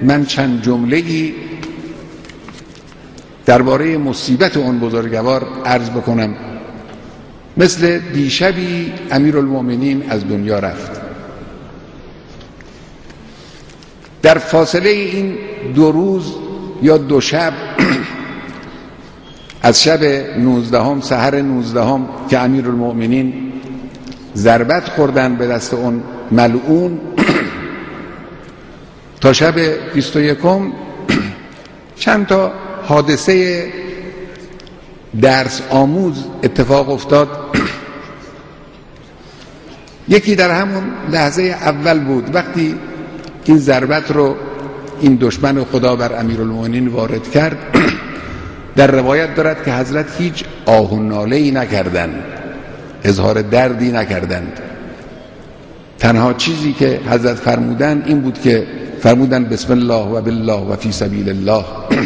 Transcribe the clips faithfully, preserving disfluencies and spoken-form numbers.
من چند جمله‌ای درباره مصیبت اون بزرگوار عرض بکنم. مثل دیشبی امیرالمومنین از دنیا رفت. در فاصله این دو روز یا دو شب از شب نوزدهم سحر نوزدهم که امیرالمومنین ضربت خوردن به دست اون ملعون تا شب بیست و یکم چند تا حادثه درس آموز اتفاق افتاد. یکی در همون لحظه اول بود وقتی این ضربت رو این دشمن خدا بر امیرالمومنین وارد کرد. در روایت دارد که حضرت هیچ آه و ناله‌ای نکردند، اظهار دردی نکردند. تنها چیزی که حضرت فرمودند این بود که فرمودند بسم الله و بالله و فی سبیل الله.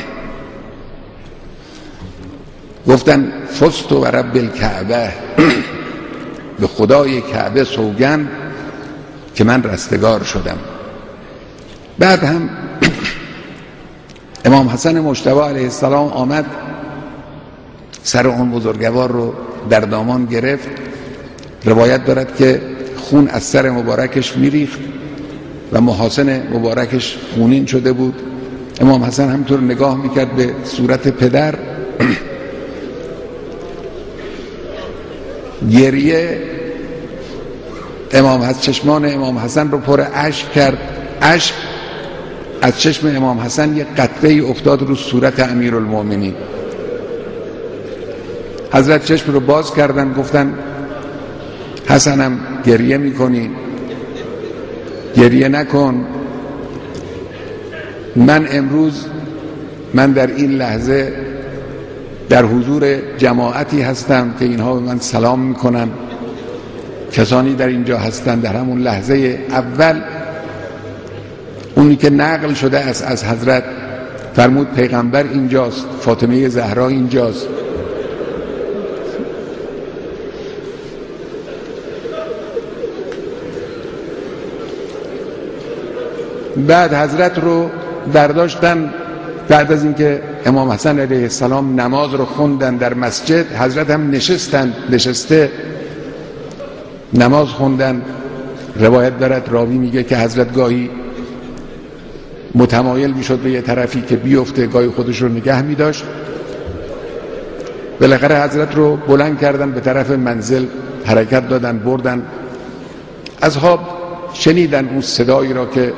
گفتن فزت و رب الکعبه، به خدای کعبه سوگند که من رستگار شدم. بعد هم امام حسن مجتبی علیه السلام آمد سر اون بزرگوار رو در دامان گرفت. روایت دارد که خون از سر مبارکش میریخت و محاسن مبارکش خونین شده بود. امام حسن همطور نگاه میکرد به صورت پدر. گریه امام حسن چشمان امام حسن رو پر اشک کرد. اشک از چشم امام حسن یک قطره افتاد رو صورت امیرالمومنین. حضرت چشم رو باز کردن، گفتن حسنم گریه میکنی؟ گریه نکن. من امروز من در این لحظه در حضور جماعتی هستم که اینها به من سلام میکنن. کسانی در اینجا هستند در همون لحظه اول اونی که نقل شده است از حضرت فرمود پیغمبر اینجاست، فاطمه زهرا اینجاست. بعد حضرت رو برداشتن. بعد از اینکه امام حسن علیه السلام نماز رو خوندن در مسجد، حضرت هم نشستن نشسته نماز خوندن. روایت دارد راوی میگه که حضرت گاهی متمایل میشد به یه طرفی که بیفته، گاهی خودش رو نگه میداشت. بالاخره حضرت رو بلند کردن به طرف منزل حرکت دادن بردن. اصحاب شنیدن اون صدایی را که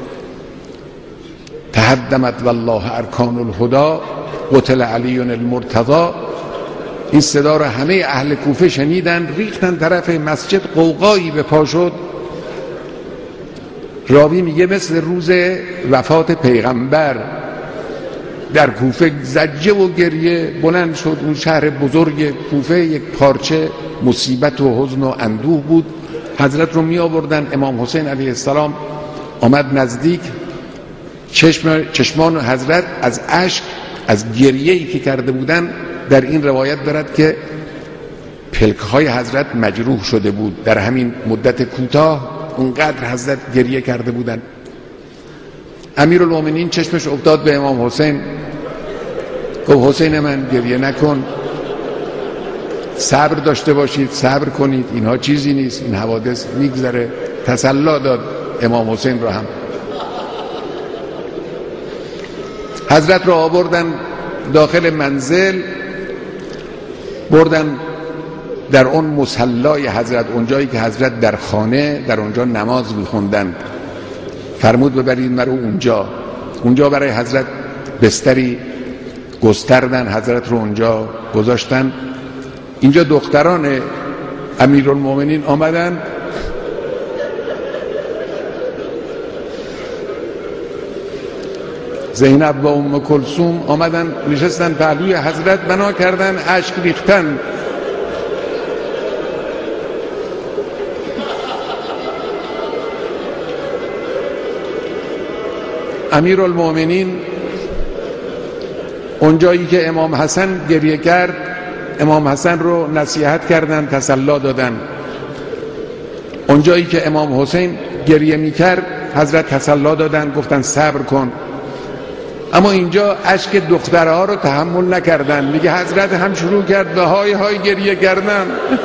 تهدمت والله ارکان الهدی قتل علی المرتضی. این صدا را همه اهل کوفه شنیدن، ریختن طرف مسجد، قوقایی به پا شد. راوی میگه مثل روز وفات پیغمبر در کوفه زجه و گریه بلند شد. اون شهر بزرگ کوفه یک پارچه مصیبت و حزن و اندوه بود. حضرت رو می آوردن. امام حسین علیه السلام آمد نزدیک. چشم چشمان حضرت از اشک از گریه‌ای که کرده بودن در این روایت دارد که پلک‌های حضرت مجروح شده بود. در همین مدت کوتاه اونقدر حضرت گریه کرده بودن. امیرالمومنین چشمش افتاد به امام حسین، گفت حسین من گریه نکن، صبر داشته باشید، صبر کنید، اینها چیزی نیست، این حوادث میگذره. تسلی داد امام حسین را هم. حضرت را آوردن داخل منزل، بردن در اون مصلای حضرت، اونجایی که حضرت در خانه در اونجا نماز میخوندن. فرمود ببرید مرا اونجا. اونجا برای حضرت بستری گستردن، حضرت رو اونجا گذاشتن. اینجا دختران امیرالمومنین آمدن، زینب و ام کلثوم آمدن نشستن پهلوی حضرت، بنا کردن، اشک ریختن. امیرالمومنین اونجایی که امام حسن گریه کرد، امام حسن رو نصیحت کردن، تسلی دادن. اونجایی که امام حسین گریه میکرد حضرت تسلی دادن، گفتن صبر کن. اما اینجا اشک دخترها رو تحمل نکردن. میگه حضرت هم شروع کرد به های های گریه کردن.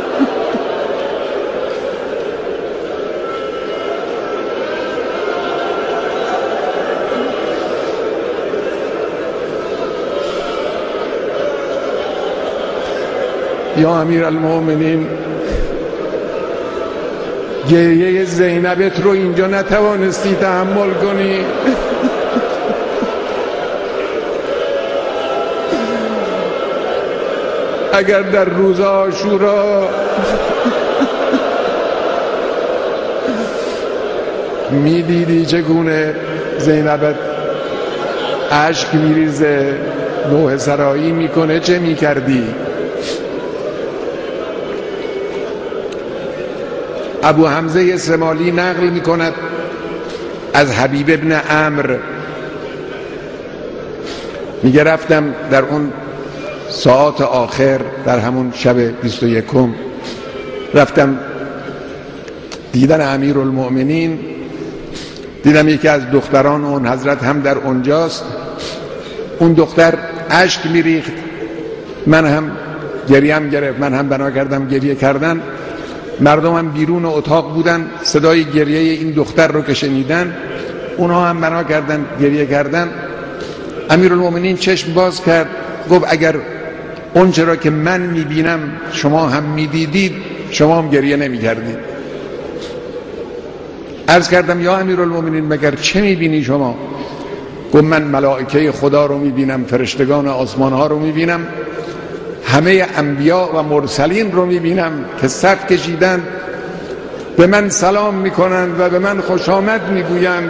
یا امیر المؤمنین، گریه زینبت رو اینجا نتوانستی تحمل کنی. اگر در روز عاشورا می دیدی چگونه زینبت اشک میریزه، نوحه سرایی میکنه، چه میکردی؟ ابو حمزه سمالی نقل میکند از حبیب ابن عمرو، میگه رفتم در اون ساعات آخر، در همون شب بیست و یکم رفتم دیدن امیرالمؤمنین. دیدم یکی از دختران اون حضرت هم در اونجاست. اون دختر اشک میریخت، من هم گریم گرفت، من هم بنا کردم گریه کردن. مردم هم بیرون اتاق بودن، صدای گریه این دختر رو که شنیدن اونها هم بنا کردن گریه کردن. امیرالمؤمنین چشم باز کرد، گفت اگر اون چرا که من میبینم شما هم میدیدید، شما هم گریه نمیکردید. عرض کردم یا امیرالمؤمنین مگر چه میبینی شما؟ گفت من ملائکه خدا رو میبینم، فرشتگان آسمان ها رو میبینم، همه انبیا و مرسلین رو میبینم که صف کشیدن، به من سلام میکنند و به من خوش آمد میگویند،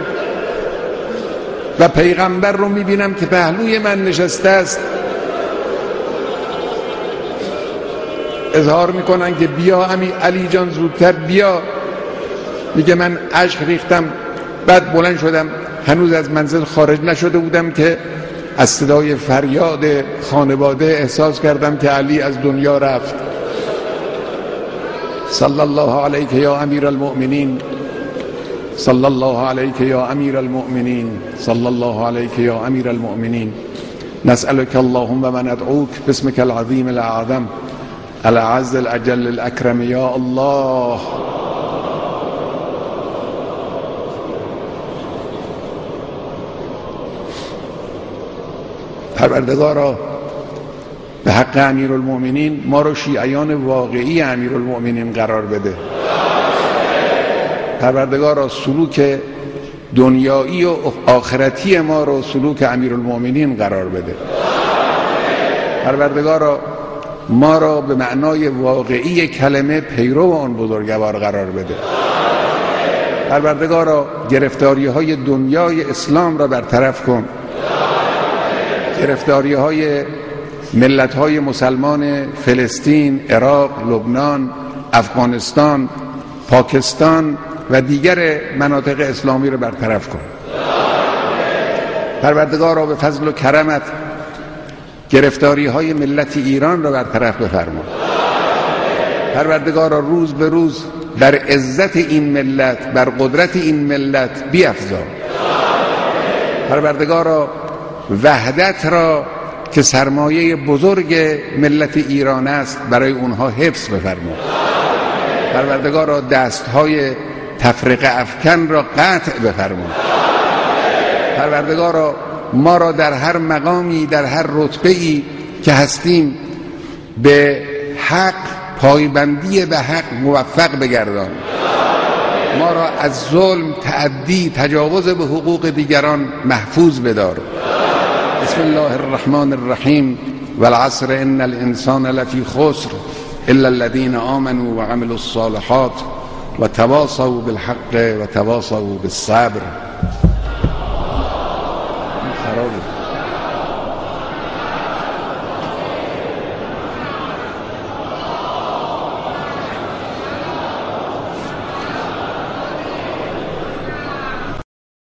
و پیغمبر رو میبینم که پهلوی من نشسته است، اظهار میکنن که بیا امی علی جان زودتر بیا. میگه من اشک ریختم، بعد بلند شدم، هنوز از منزل خارج نشده بودم که از صدای فریاد خانواده احساس کردم که علی از دنیا رفت. صلی الله علیک یا امیر المؤمنین، صلی الله علیک یا امیر المؤمنین، صلی الله علیک یا امیر المؤمنین، نسألك اللهم و ندعوك باسمك العظیم الاعظم الاعز الاجل الاکرم یا الله. پروردگارا به حق امیرالمؤمنین ما رو شیعیان واقعی امیرالمؤمنین قرار بده. پروردگارا سلوک دنیایی و آخرتی ما رو سلوک امیرالمؤمنین قرار بده. پروردگارا ما را به معنای واقعی کلمه پیرو آن بزرگوار قرار بده. پروردگارا گرفتاری های دنیای اسلام را برطرف کن. گرفتاری های ملت های مسلمان فلسطین، عراق، لبنان، افغانستان، پاکستان و دیگر مناطق اسلامی را برطرف کن. پروردگارا به فضل و کرمت گرفتاری های ملت ایران را برطرف بفرما. پروردگارا روز به روز بر عزت این ملت، بر قدرت این ملت بیفزا. پروردگارا وحدت را که سرمایه بزرگ ملت ایران است برای اونها حفظ بفرما. پروردگارا دستهای تفرقه افکن را قطع بفرما. پروردگارا ما را در هر مقامی، در هر رتبه‌ای که هستیم به حق، پایبندی به حق موفق بگردان. ما را از ظلم، تعدی، تجاوز به حقوق دیگران محفوظ بدار. بسم الله الرحمن الرحیم والعصر ان الانسان لفی خسر الا الذين آمنوا وعملوا الصالحات وتواصوا بالحق وتواصوا بالصبر.